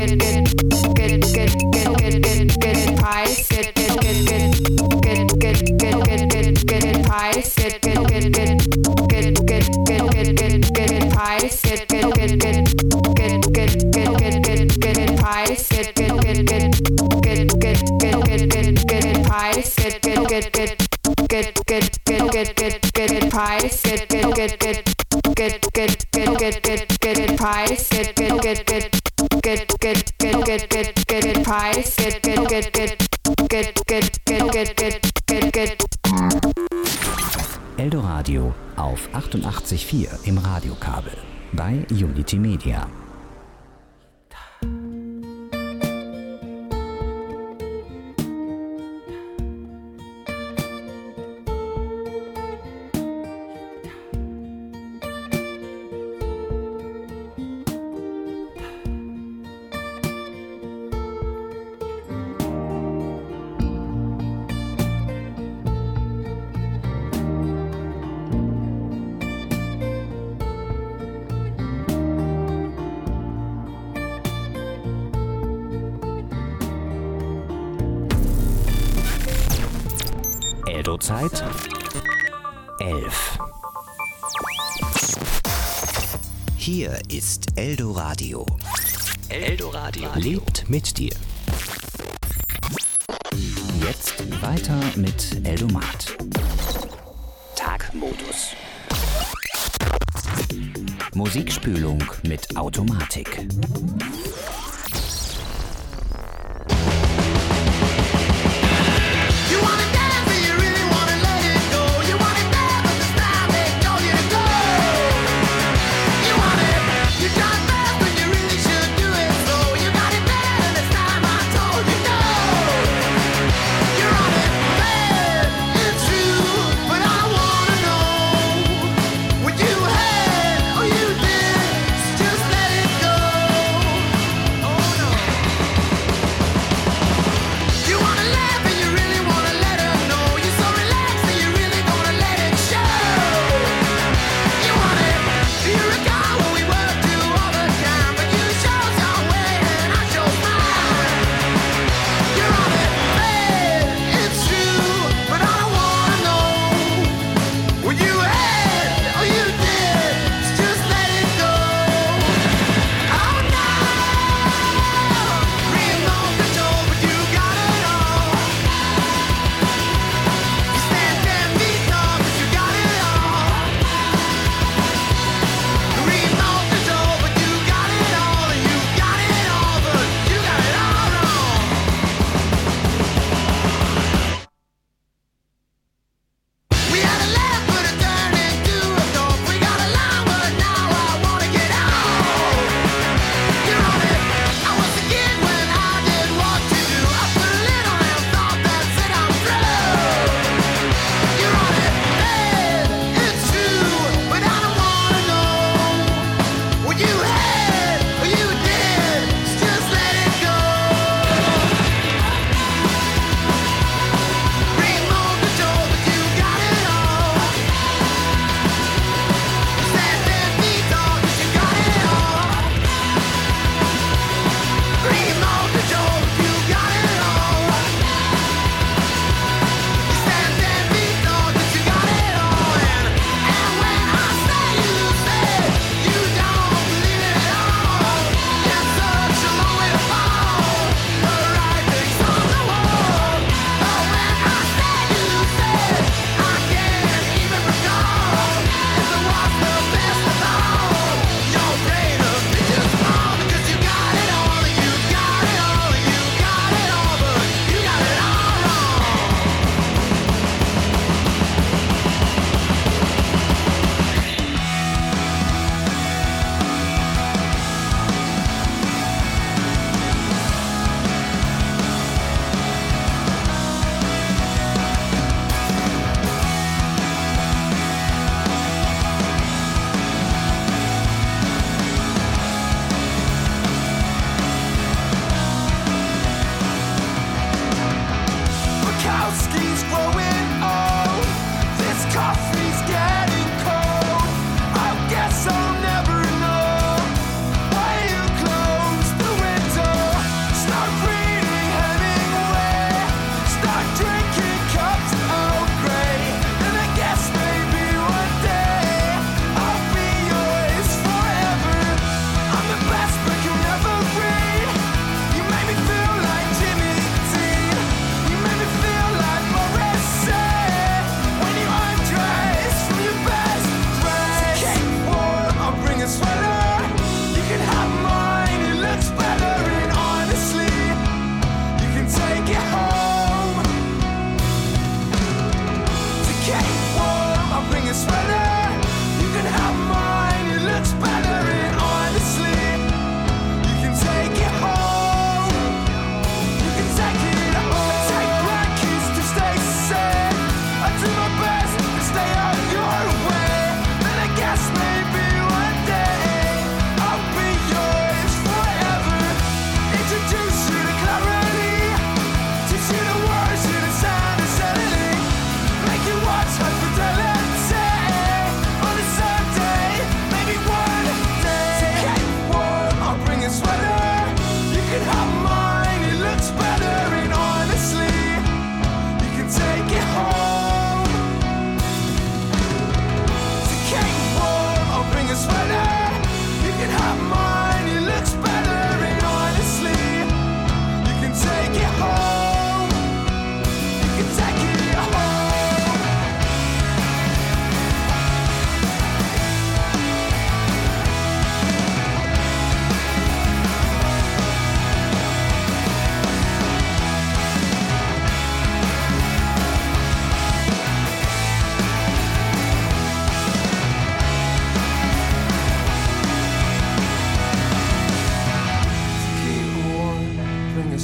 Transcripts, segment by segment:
Eldoradio auf 88.4 im Radiokabel bei Unity Media. Zeit 11. Hier ist Eldoradio. Eldoradio lebt mit dir. Jetzt weiter mit Eldomat. Tagmodus. Musikspülung mit Automatik.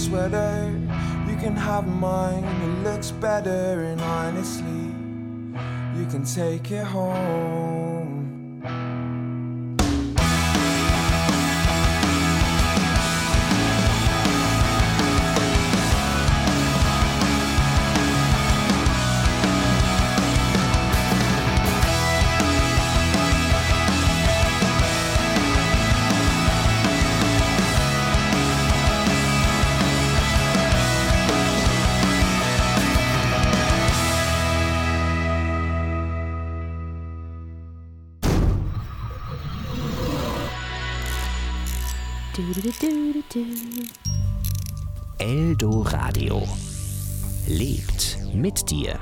sweater. You can have mine, it looks better. And honestly, you can take it home. Eldoradio lebt mit dir.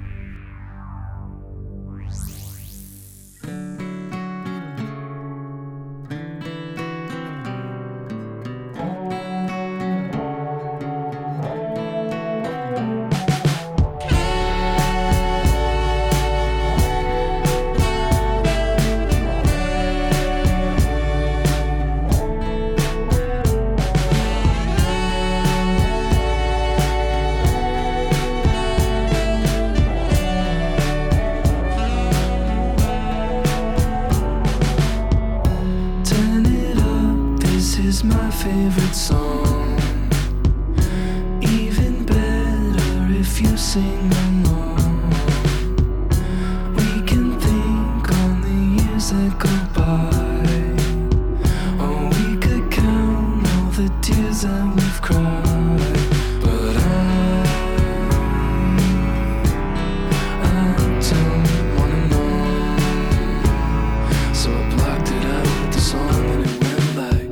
Favorite song, even better if you sing along. We can think on the years that go by, or we could count all the tears that we've cried. But I don't wanna know, so I blocked it out with the song and it went like.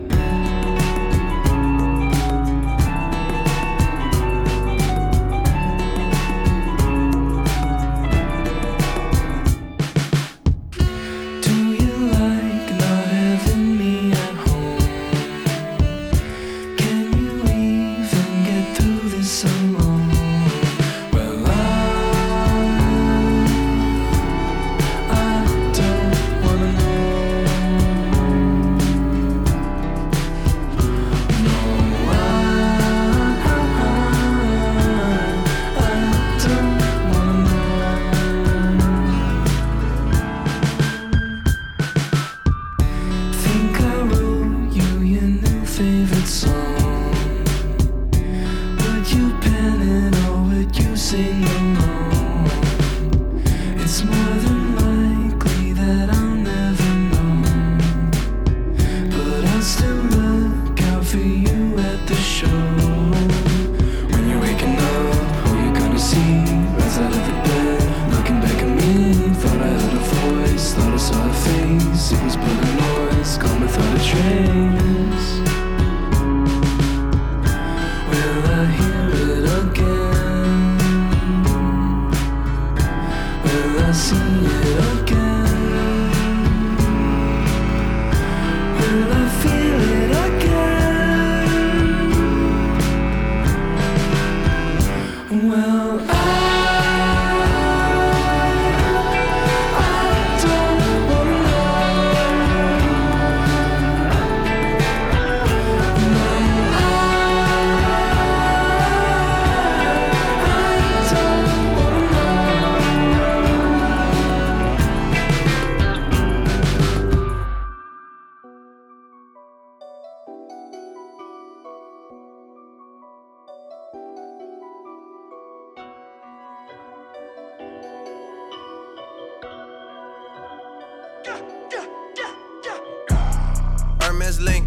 Link,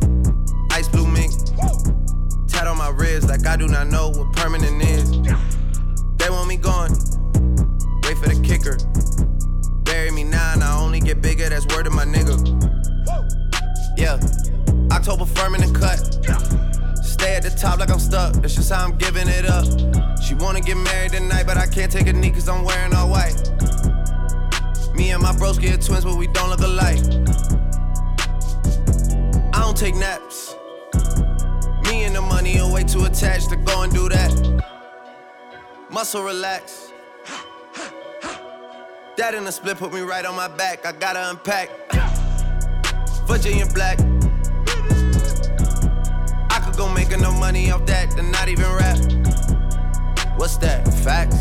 ice blue mink, tat on my wrist like I do not know what permanent is. They want me gone, wait for the kicker. Bury me now and I only get bigger, that's word of my nigga. Yeah, October firming and cut. Stay at the top like I'm stuck, that's just how I'm giving it up. She wanna get married tonight, but I can't take a knee cause I'm wearing all white. Me and my broski are twins, but we don't look alike. I don't take naps. Me and the money are way too attached to go and do that. Muscle relax. That in a split put me right on my back. I gotta unpack. Virginia black. I could gon' make enough money off that to not even rap. What's that? Facts?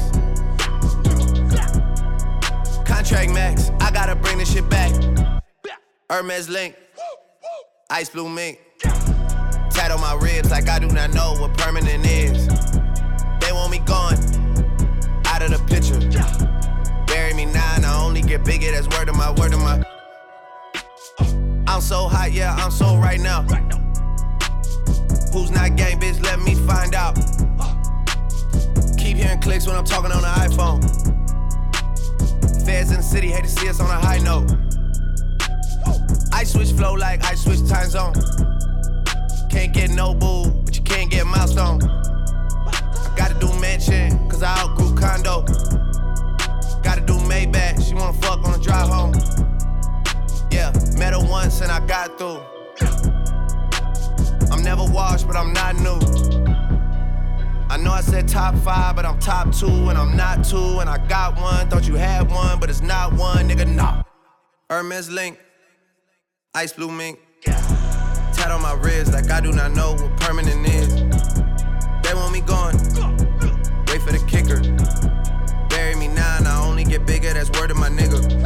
Contract max, I gotta bring this shit back. Hermes link, ice blue mink. Tat on my ribs like I do not know what permanent is. They want me gone, out of the picture. Bury me now and I only get bigger, that's word of my, word of my. I'm so hot, yeah, I'm so right now. Who's not gang, bitch, let me find out. Keep hearing clicks when I'm talking on the iPhone. Feds in the city hate to see us on a high note. I switch flow like I switch time zone. Can't get no boo, but you can't get milestone. I gotta do mansion, cause I outgrew condo. Gotta do Maybach, she wanna fuck on the drive home. Yeah, met her once and I got through. I'm never washed, but I'm not new. I know I said top 5, but I'm top 2, and I'm not 2, and I got one. Thought you had one, but it's not one, nigga, nah. Hermes link, ice blue mink. Tat on my ribs like I do not know what permanent is. They want me gone, wait for the kicker. Bury me now and I only get bigger, that's word of my nigga.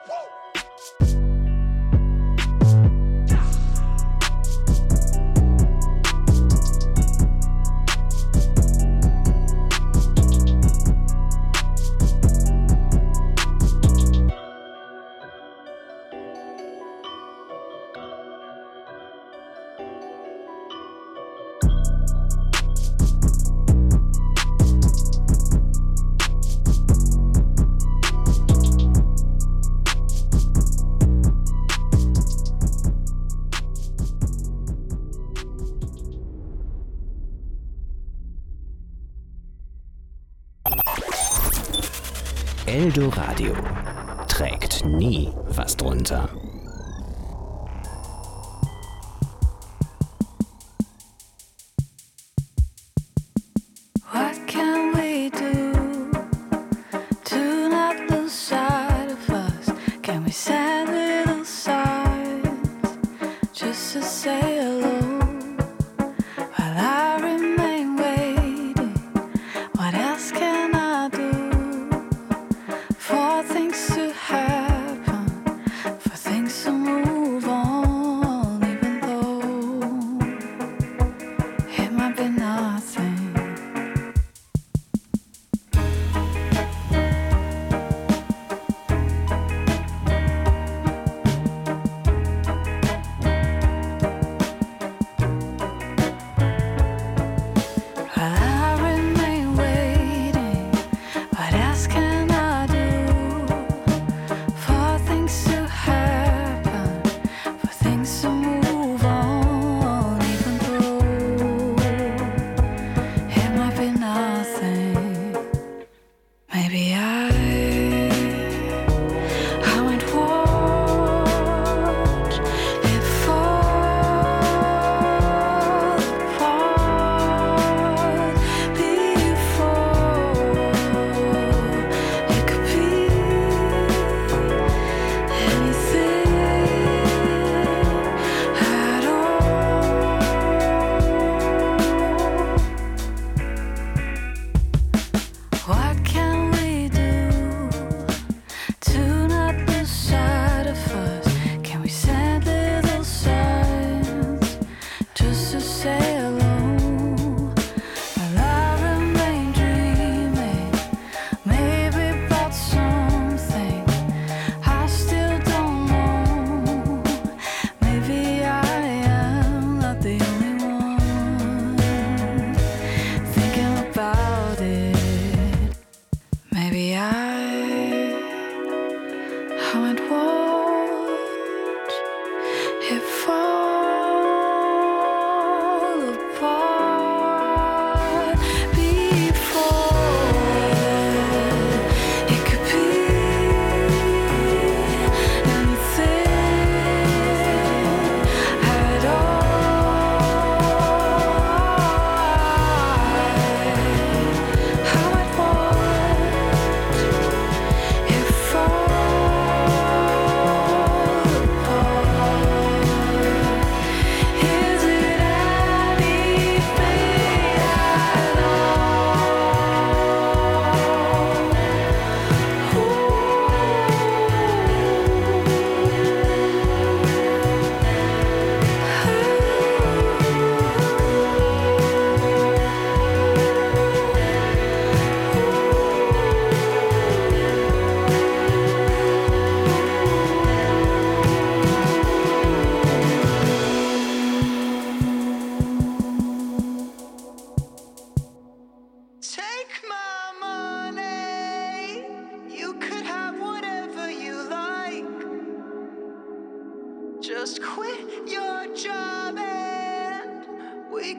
Eldoradio trägt nie was drunter. What can we do to not lose sight of us? Can we send little signs just to say hello? While I remain waiting, what else can I do? For things to happen, for things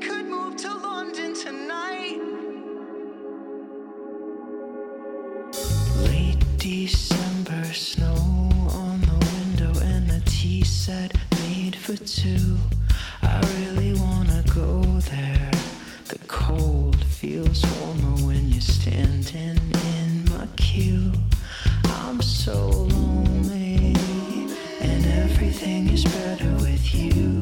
could move to London tonight. Late December, snow on the window and a tea set made for two. I really wanna go there. The cold feels warmer when you're standing in my queue. I'm so lonely, and everything is better with you.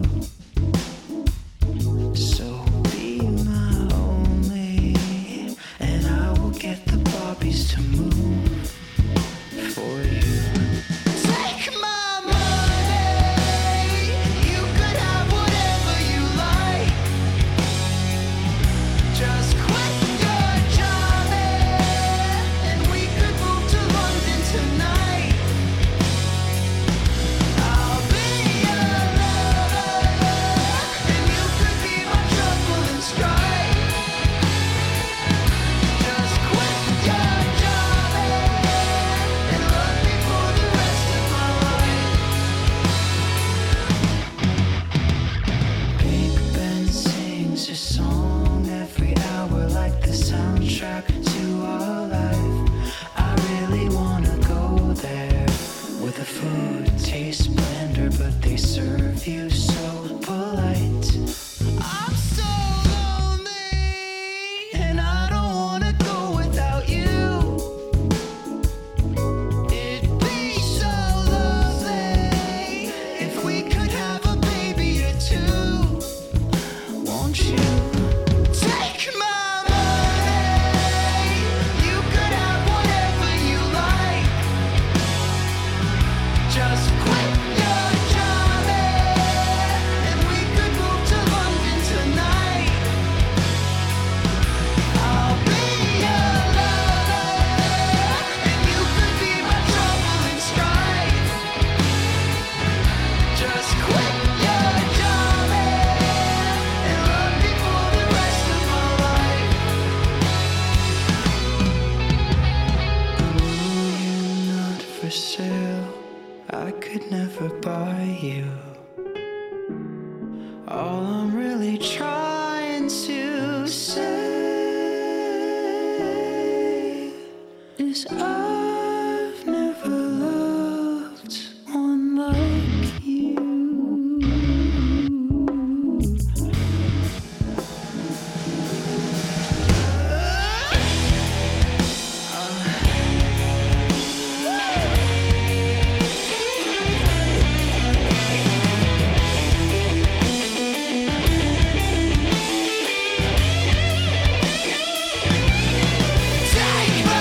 So be my only, and I will get the Barbies to move for you. Take my money, you could have whatever you like. Just quit your job and we could move to London tonight. I'll be your lover and you could be my trouble and strife. Just quit your job and love me for the rest of my life. Big Ben sings a song every hour like the soundtrack to our life. I really wanna go there where the food tastes blender but they serve you so polite. I'm so lonely and I don't wanna go without you. It'd be so lovely if we could have a baby or two. Won't you take my money? You could have whatever you like. Just quit your job and we could move to London tonight. I'll be your lover and you could be my trouble and strife. Just quit your job and love me for the rest of my life. Ooh, you're not for sale. I could never buy you. All I'm really trying to say is I've never loved one like you. Take my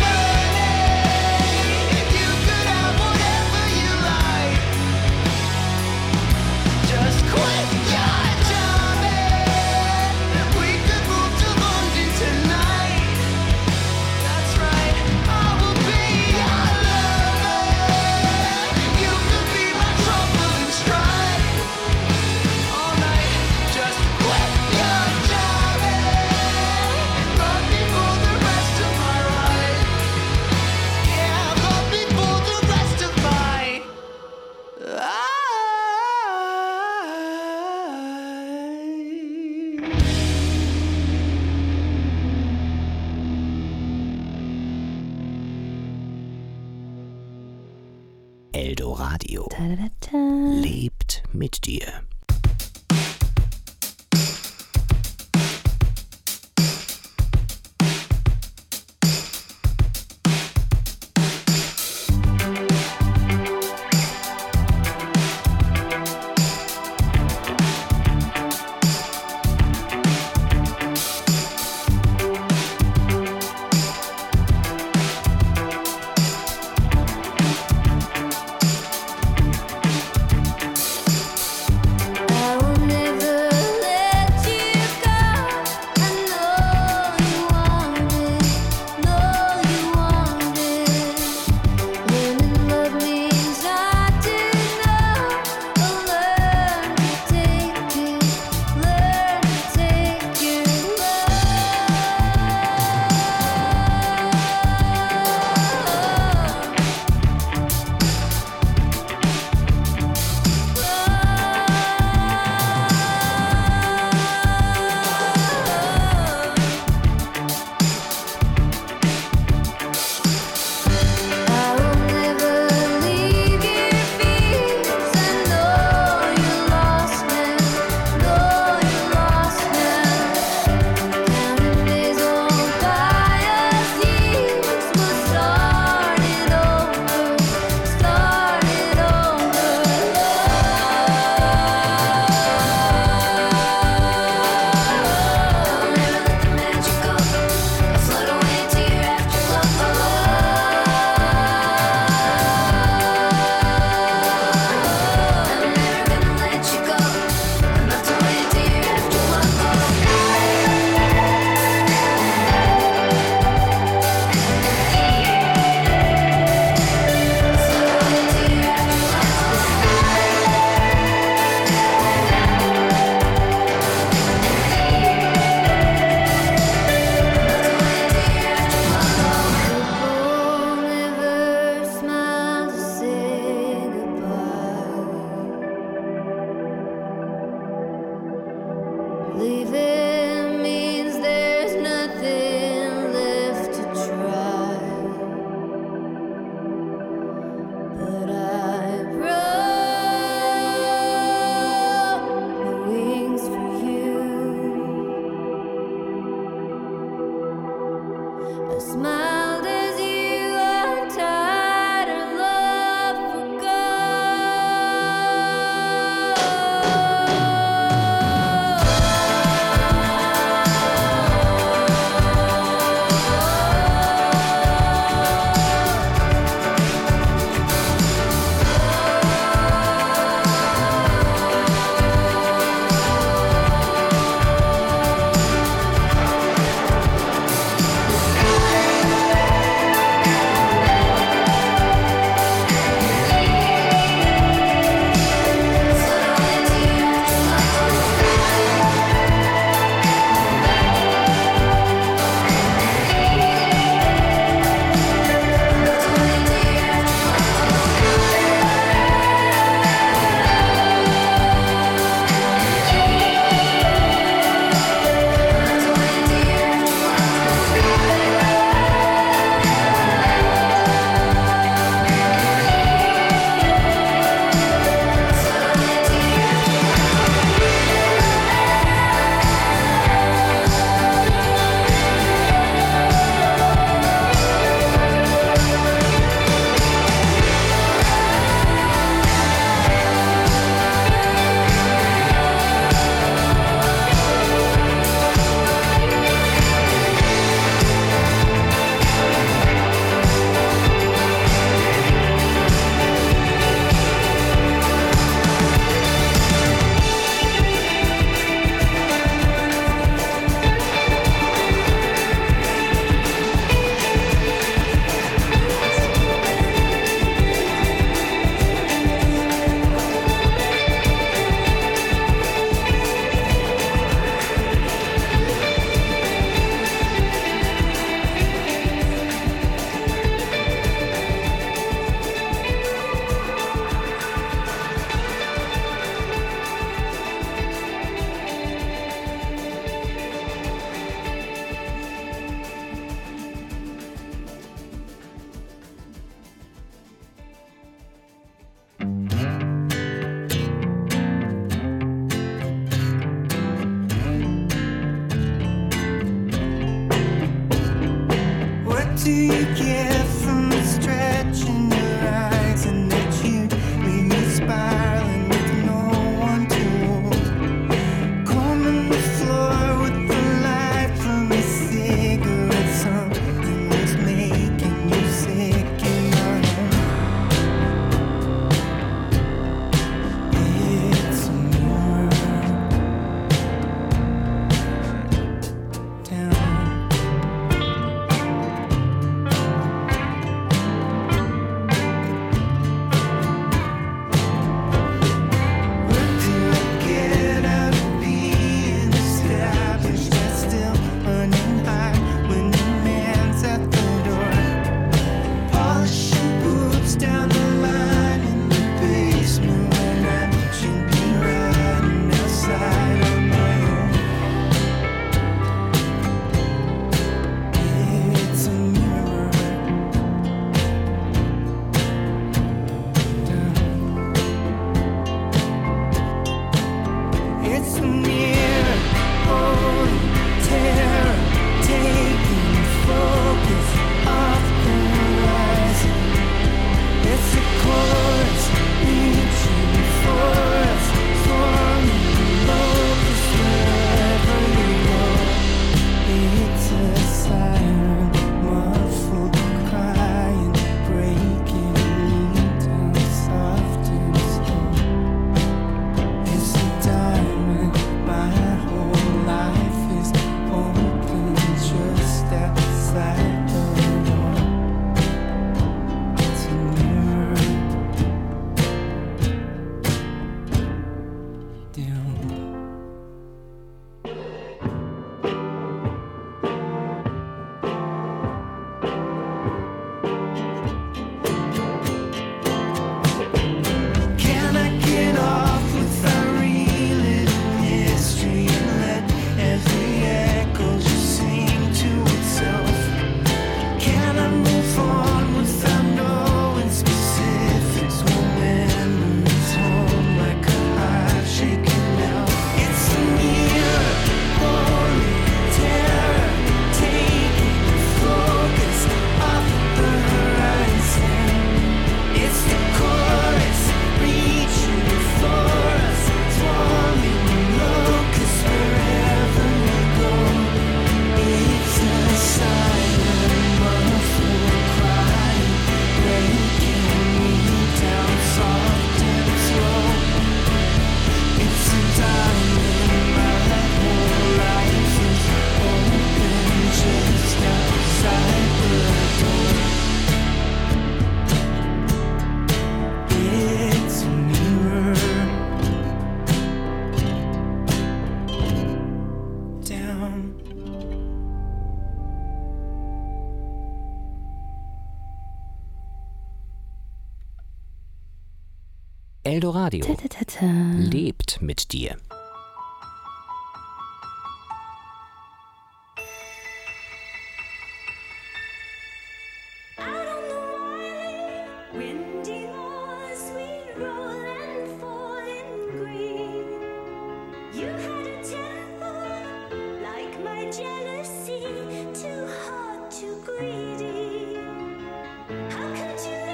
money, you could have whatever you like. Just quit your job and we could move to London tonight. That's right, I will be your lover. You could be my trouble and strife. All night, just quit your job and love me for the rest of my life. Yeah, love me for the rest of my life. Eldoradio lebt mit dir. Eldoradio lebt mit dir.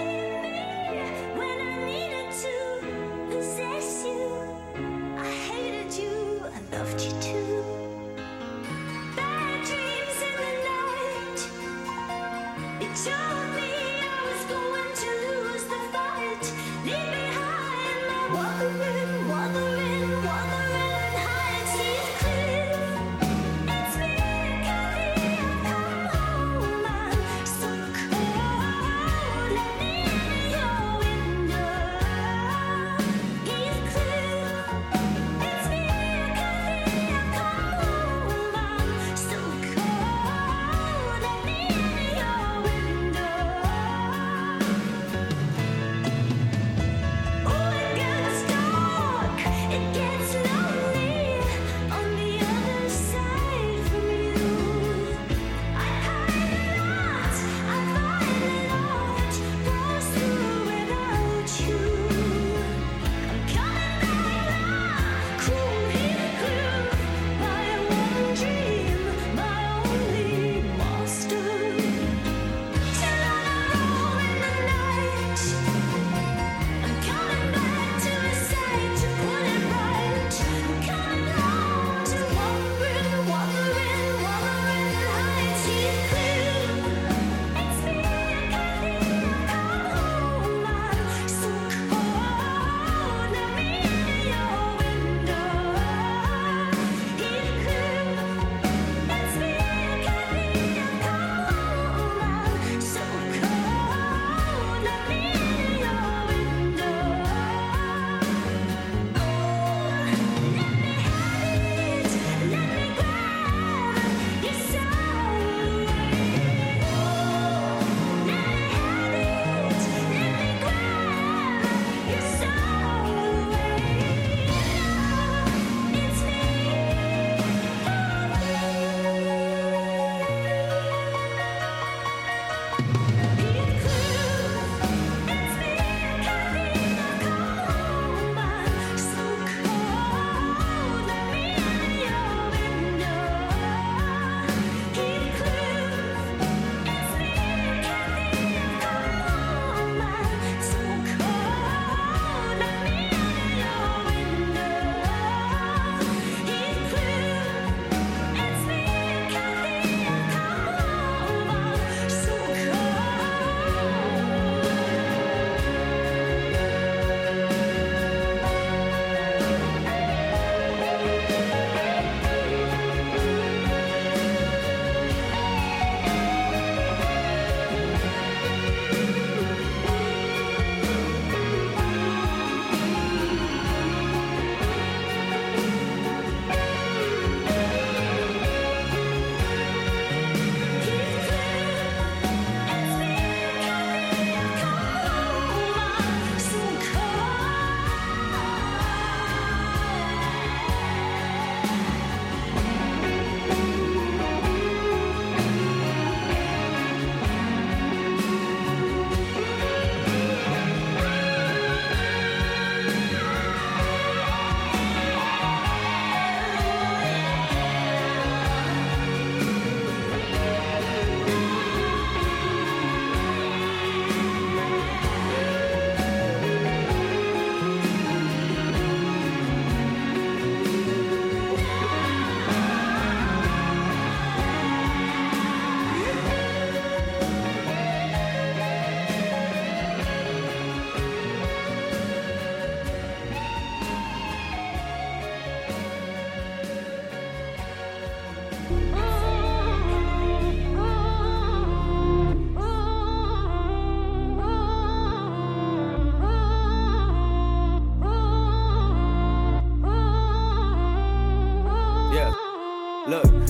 Possess you, I hate it.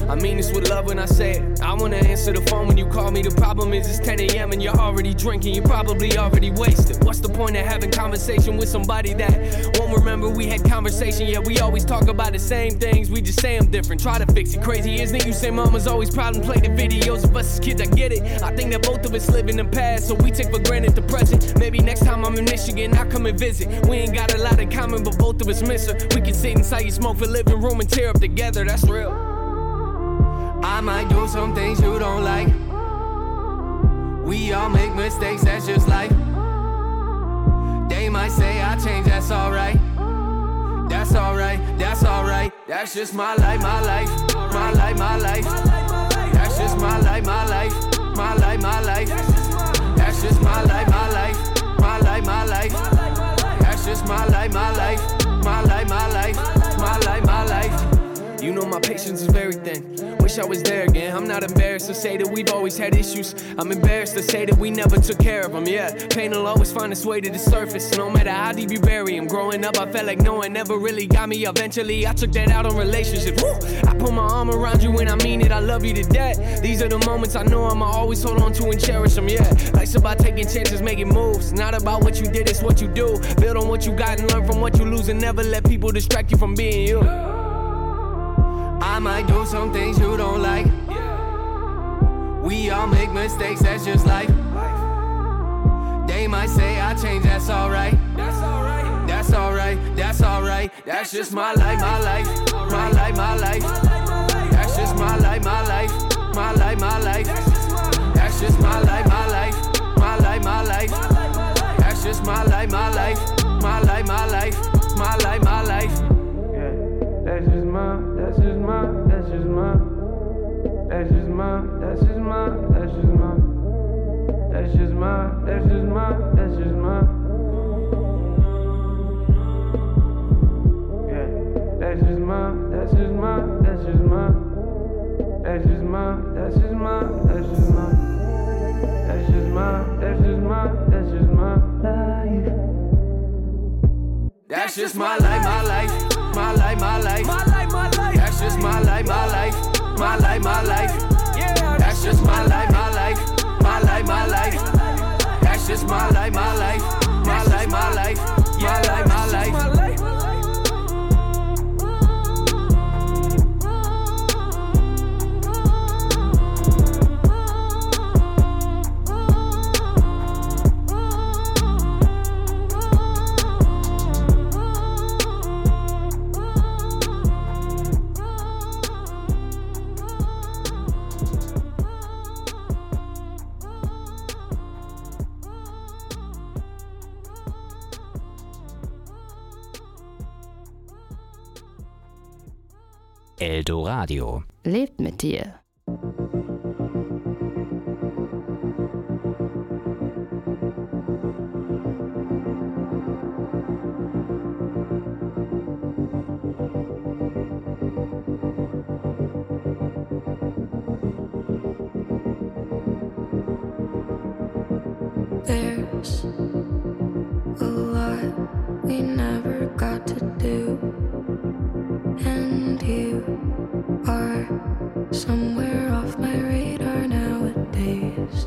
I mean this with love when I say it. I wanna answer the phone when you call me. The problem is it's 10 a.m. and you're already drinking. You're probably already wasted. What's the point of having conversation with somebody that won't remember we had conversation? Yeah, we always talk about the same things, we just say them different. Try to fix it. Crazy, isn't it? You say mama's always proud and play the videos of us as kids. I get it. I think that both of us live in the past, so we take for granted the present. Maybe next time I'm in Michigan, I'll come and visit. We ain't got a lot in common, but both of us miss her. We can sit inside your smoke for living room and tear up together. That's real. I might do some things you don't like. We all make mistakes, that's just life. They might say I change, that's alright. That's alright, that's alright. That's just my life, my life. My life, my life. That's just my life, my life. My life, my life. That's just my life, my life. My life, my life. That's just my life, my life. My life, my life. My life, my life. You know my patience is very thin. Wish I was there again. I'm not embarrassed to say that we've always had issues. I'm embarrassed to say that we never took care of them. Yeah, pain will always find its way to the surface, no matter how deep you bury them. Growing up, I felt like no one never really got me. Eventually, I took that out on relationships. Woo! I put my arm around you and I mean it. I love you to death. These are the moments I know I'ma always hold on to and cherish them. Yeah, life's about taking chances, making moves. Not about what you did, it's what you do. Build on what you got and learn from what you lose, and never let people distract you from being you. I might do some things you don't like. We all make mistakes, that's just life. They might say I change, that's alright. That's alright, that's alright, that's alright. That's just my life, my life. My life, my life. That's just my life, my life. My life, my life. That's just my life, my life. My life, my life. That's just my life, my life. My life, my life. My life, my life. That's just my, that's just my, that's just my, that's just my, that's just my, that's just my, that's just my, that's just my, that's just my. Yeah, that's just my, that's just my, that's just my, that's just my, that's just my, that's just my, that's just my, that's just my, that's just my life. That's just my life, my life. My life, my life. My life, my life. That's just my life, my life. My life, my life. Yeah, that's just my life, my life. My life, my life. That's just my life, my life. My life, my life. My life, my life. Eldoradio. Lebt mit dir. There's a lot we never got to do, and you are somewhere off my radar nowadays.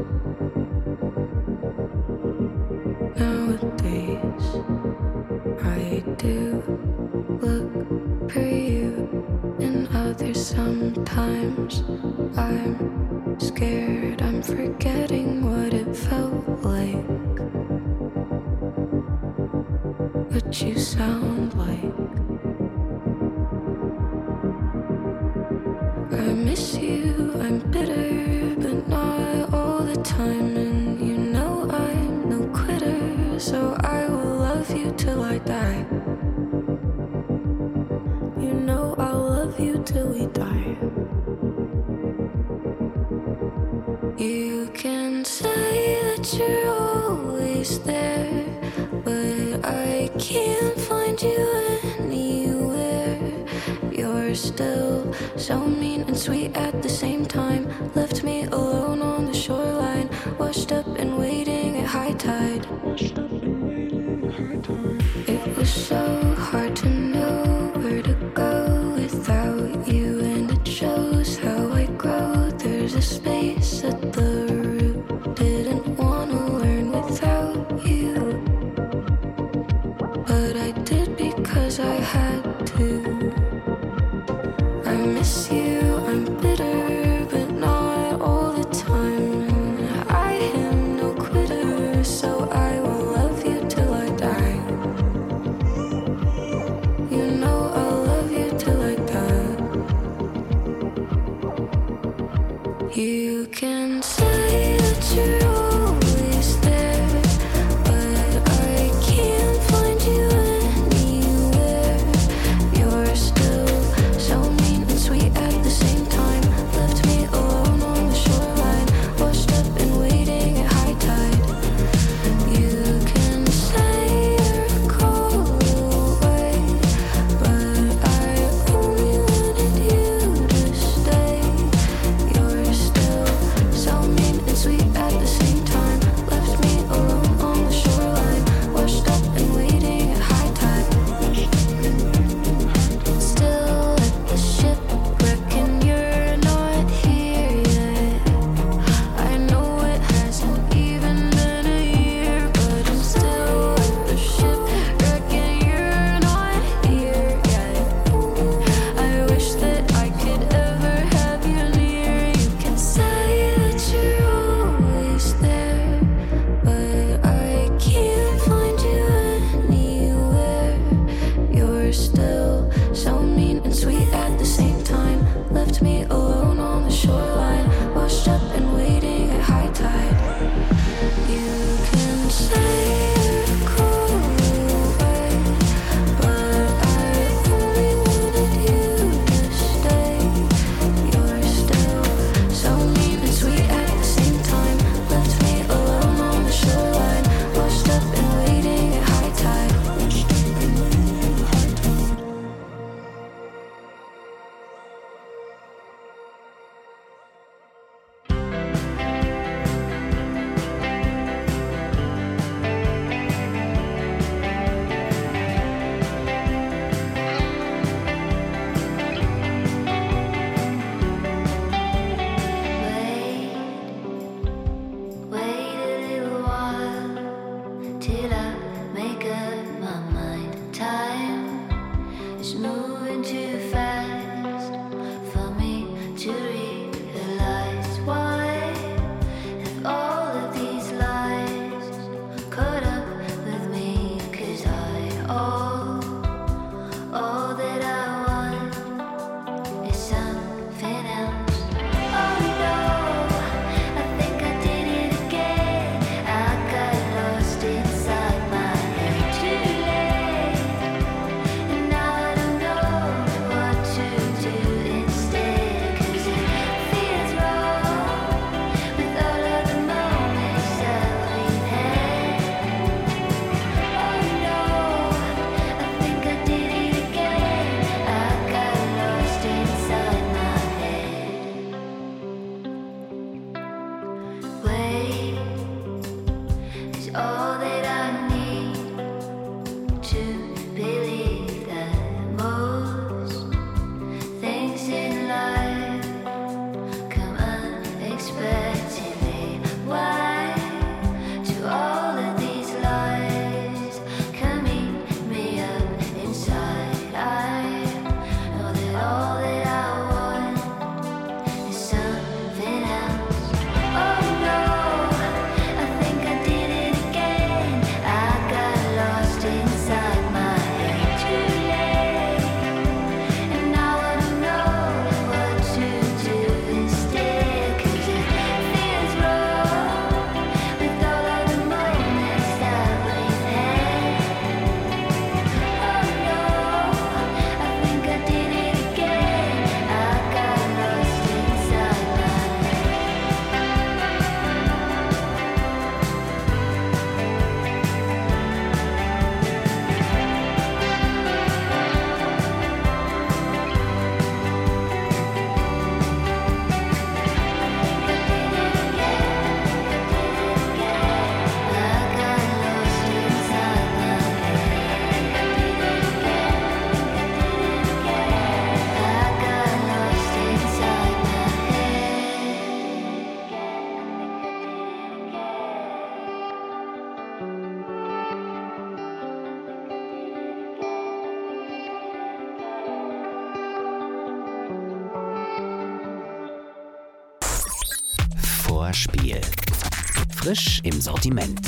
Nowadays, I do look for you in others sometimes. I'm scared I'm forgetting what it felt like, what you sound like. I miss you, I'm bitter, but not all the time. And you know I'm no quitter, so I will love you till I die. You know I'll love you till we die. You can say that you're always there, but I can't find you anywhere. You're still so mean and sweet at the same time. Left me alone on the shoreline, washed up and waiting at high tide. It was so hard to know where to go without you, and it shows Vorspiel. Frisch im Sortiment.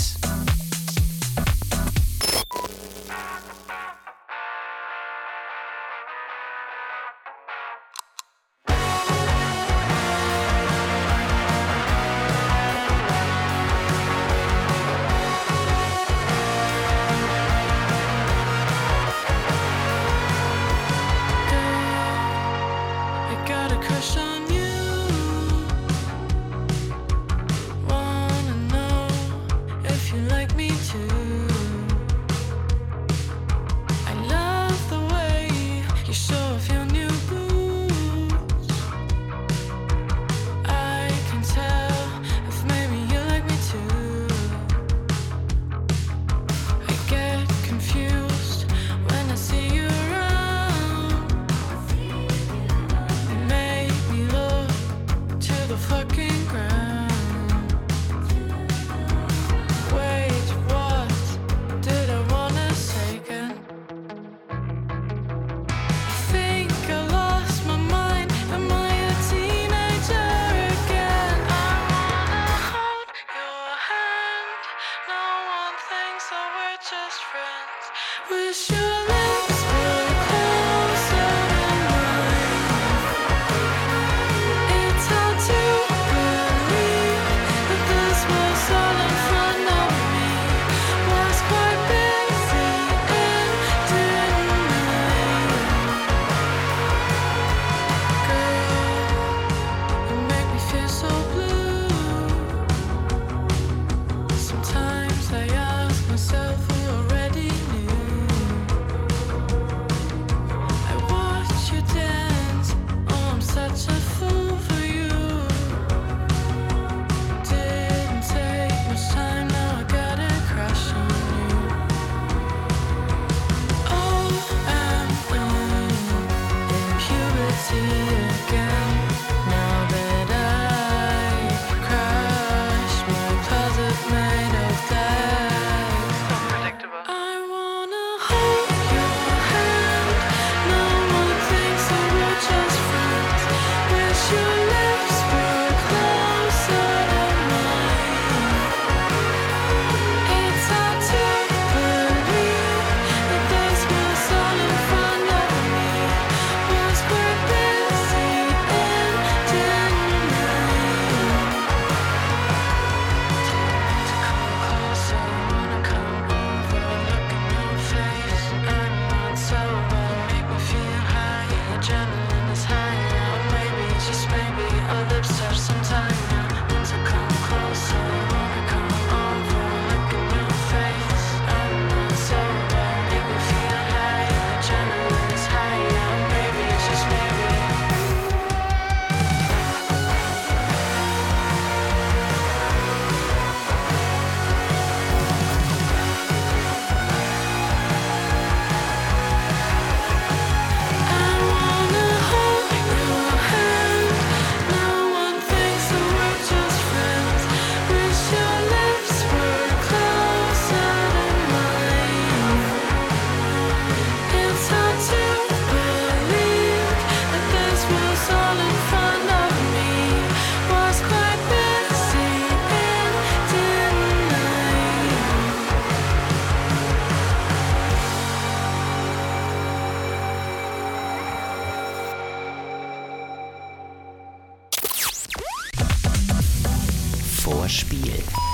Vorspiel.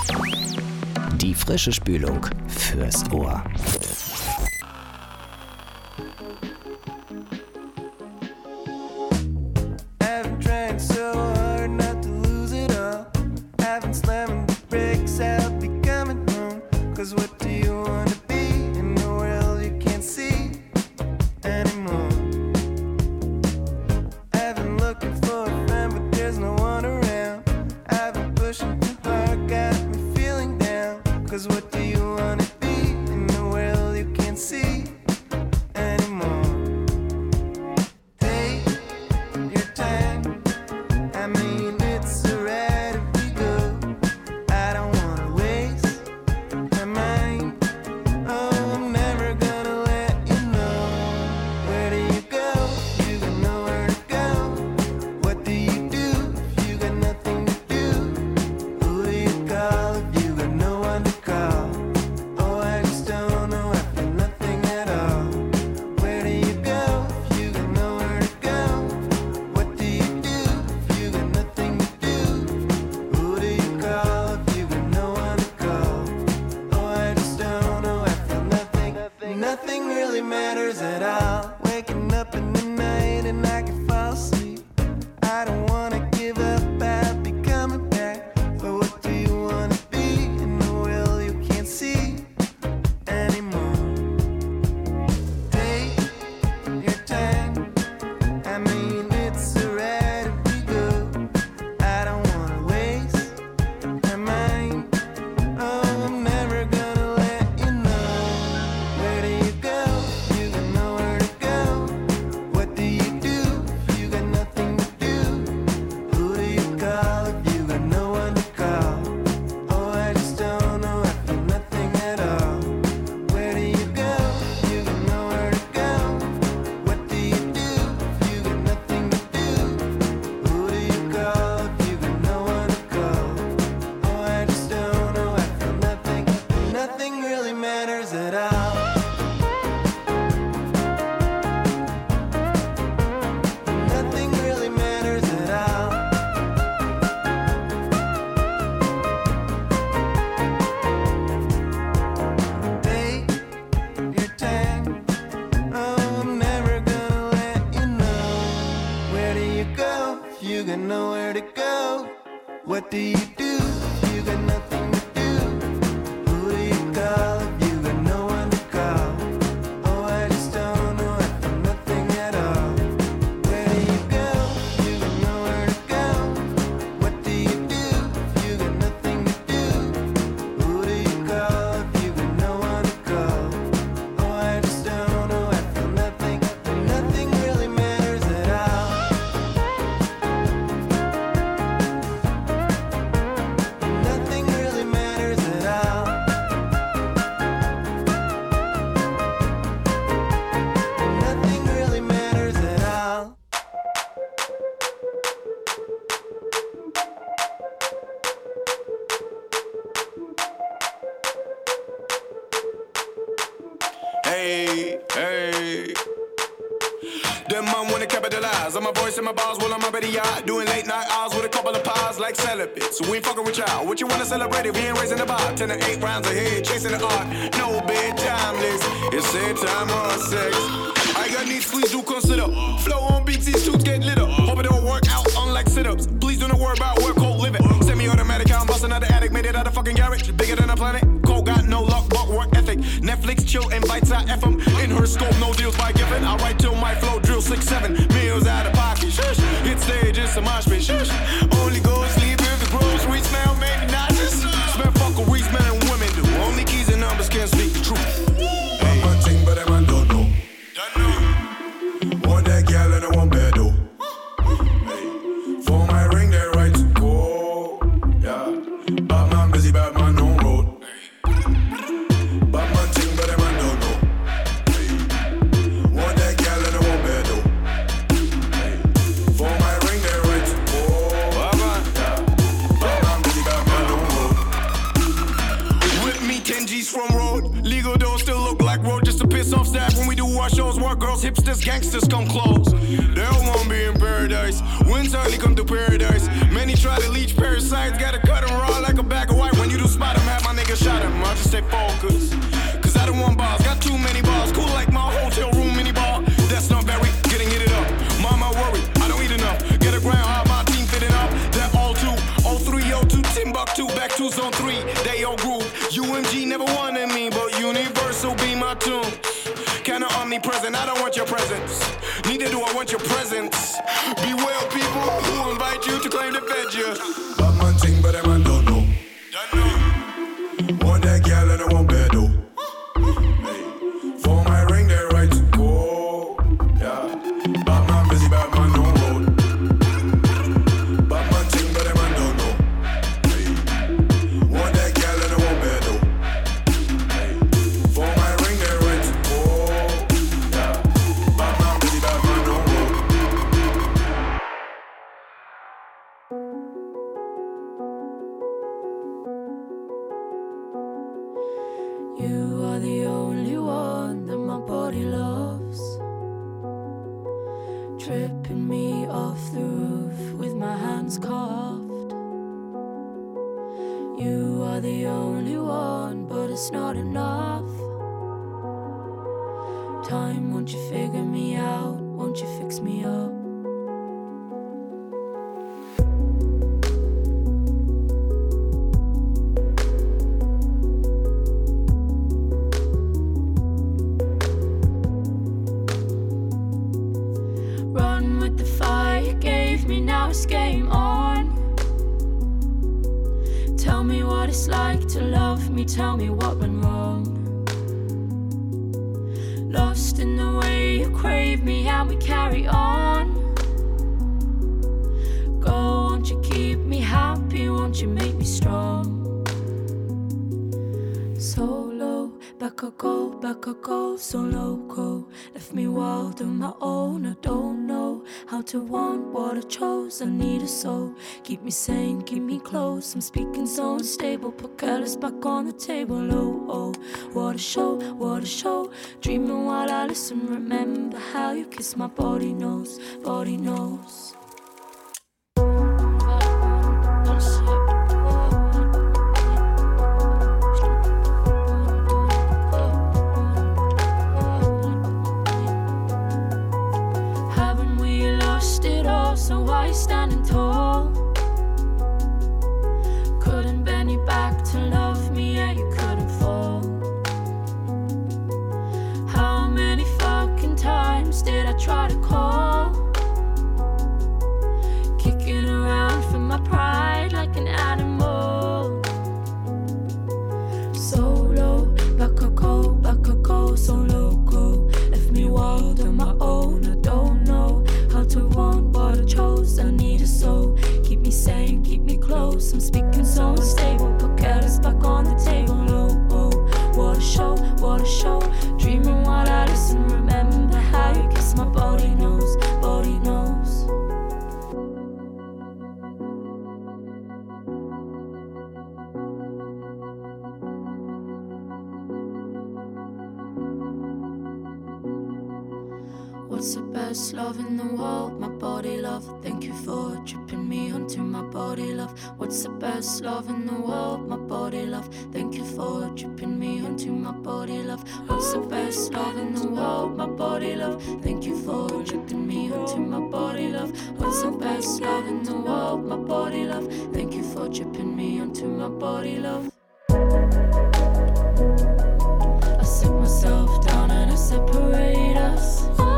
Die frische Spülung fürs Ohr. nowhere to go? What do you do if you got nothing to do? Who do you call if you got no one to call? Oh, I just don't know, I feel nothing at all. Where do you go if you got nowhere to go? What do you do if you got nothing to do? Who do you call if you got no one to call? Oh, I just don't know, I feel nothing, and nothing really matters at all. Nothing really matters at all. Nothing really matters at all. Hey, hey. Them man wanna capitalize on my voice and my bars while I'm up at the yard. Doing late night hours with a couple of pies like celibates. So we ain't fucking with y'all. What you wanna celebrate if we ain't raising the bar? 10 to 8 rounds ahead, chasing the art. No bed timeless. It's sad time or sex. I got needs, please do consider. Flow on beats, these suits get lit up. Hope it don't work out, unlike sit-ups. Please do not worry about work, cold living. Semi-automatic, I'm busting out the attic. Made it out of fucking garage. Bigger than a planet. Cold got no luck, but work ethic. Netflix chill, invites I F 'em. In her scope, no deals by giving. I write till my flow drill 6-7. Meals out of pocket, shush. Hit stage, it's a mosh pit, shush. Only go sleep if the groceries smell, maybe not just. Smell fuckeries, men and women do. Only keys and numbers can speak the truth. I'm hunting, but I'm don't know. Want that gal and I want bad though. Hey. For my ring, they're right to go. Yeah. Bad man busy, bad man on road. Bad man ting, but I'm don't know. Hey. Want that gal and I want bad though. Hey. For my ring, they're right to go. Bad man. Yeah. Bad man busy, bad man on road. With me 10 G's from road. Legal don't still look like road just to piss off staff when we do our shows. Work girls, hipsters, gangsters come close. They all won't be in paradise. Wins early come to paradise. Many try to leech parasites. Gotta cut them raw like a bag of white. When you do spot them, have my nigga shot him. I just stay focused. Cause I don't want bars. Got too many bars. Cool like my hotel room mini bar. That's not very getting hit it up. Mama worry, I don't eat enough. Get a grand hard, my team fitting up. That all 2, 03, 02, Timbuktu, back to zone 3. They all groove. UMG never wanted me, but Universal be my tune. Kinda omnipresent, I don't want your presence. Neither do I want your presence. Beware people who invite you to claim to fed you. Bad man ting, but I'm don't know. Want that gal and I want bad though. Hey. For my ring, they're right to go. Yeah. Bad man busy, bad man on road. Bad man ting, but I'm don't know. Hey. Want that gal and I want bad though. Hey. For my ring, they're right to go. Yeah. Bad man busy, bad man on road. You are the only one that my body loves. Tripping me off the roof with my hands carved. You are the only one, but it's not enough. Time, won't you figure me out? Won't you fix me up? Run with the fire you gave me, now it's game on. Tell me what it's like to love me, tell me what went wrong. Lost in the way you crave me and we carry on. Go, won't you keep me happy, won't you make me strong? Solo, back I go, so loco. Left me wild on my own, I don't know how to want what I chose. I need a soul, keep me sane, keep me close. I'm speaking so unstable, put careless back on the table. Oh, oh, what a show, what a show. Dreaming while I listen, remember how you kiss my body knows, body knows. So why you standing tall? low. Keep me sane, keep me close. I'm speaking so unstable. Put carrots back on the table. Oh, what a show, what a show. Dreaming while I listen. Remember how you kiss my body knows, body knows. What's the best love in the world? My body love. Thank you for dripping me onto my body love. What's the best love in the world? My body love. Thank you for dripping me onto my body love. What's the best love in the world? My body love. Thank you for dripping me onto my body love. What's the best love in the world? My body love. Thank you for dripping me onto my body love. I sit myself down and I separate us.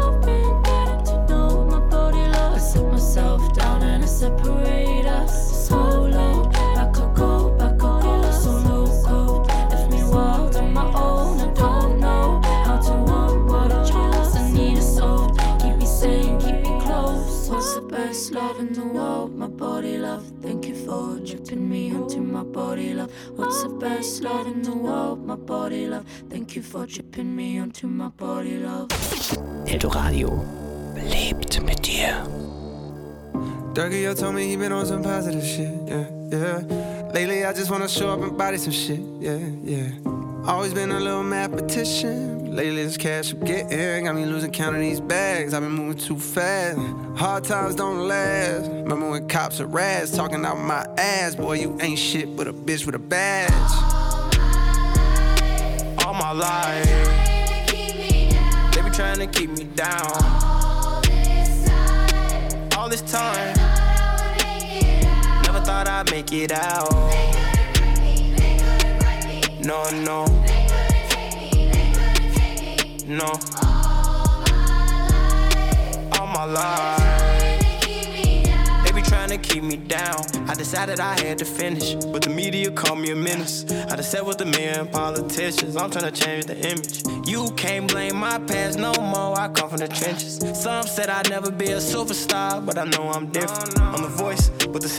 Down and I separate us. So low, back I go, so low code. Left me wild on my own. I don't know how to want what I chose. I need a soul, keep me sane, keep me close. What's the best love in the world? My body love. Thank you for dripping me onto my body love. What's the best love in the world? My body love. Thank you for dripping me onto my body love. Eldoradio lebt mit dir. Dougie told me he been on some positive shit, yeah. Lately I just wanna show up and body some shit, yeah. Always been a little mathematician, but lately this cash I'm getting got me losing count of these bags. I've been moving too fast, hard times don't last. Remember when cops are rats talking out my ass? Boy, you ain't shit but a bitch with a badge. All my life, they be trying to keep me down. All this time, never thought I'd make it out. No, no, no. All my life, they be trying to keep me down. I decided I had to finish, but the media called me a menace. I just sat with the men, politicians. I'm trying to change the image. You can't blame my past no more. I come from the trenches. Some said I'd never be a superstar, but I know I'm different. I'm the voice, but the